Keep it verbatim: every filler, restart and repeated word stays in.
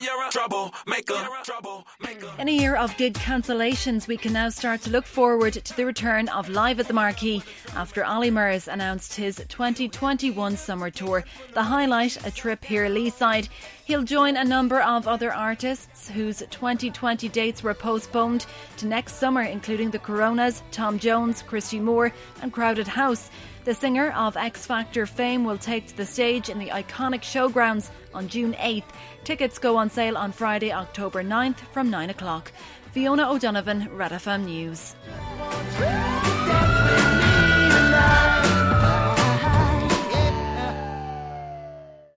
You're a troublemaker. Troublemaker. In a year of gig cancellations, we can now start to look forward to the return of Live at the Marquee after Ollie Murs announced his twenty twenty-one summer tour. The highlight, a trip here Leaside. He'll join a number of other artists whose twenty twenty dates were postponed to next summer, including the Coronas, Tom Jones, Christy Moore and Crowded House. The singer of X Factor fame will take to the stage in the iconic showgrounds on June eighth. Tickets go on sale on Friday, October ninth from nine o'clock. Fiona O'Donovan, Red F M News.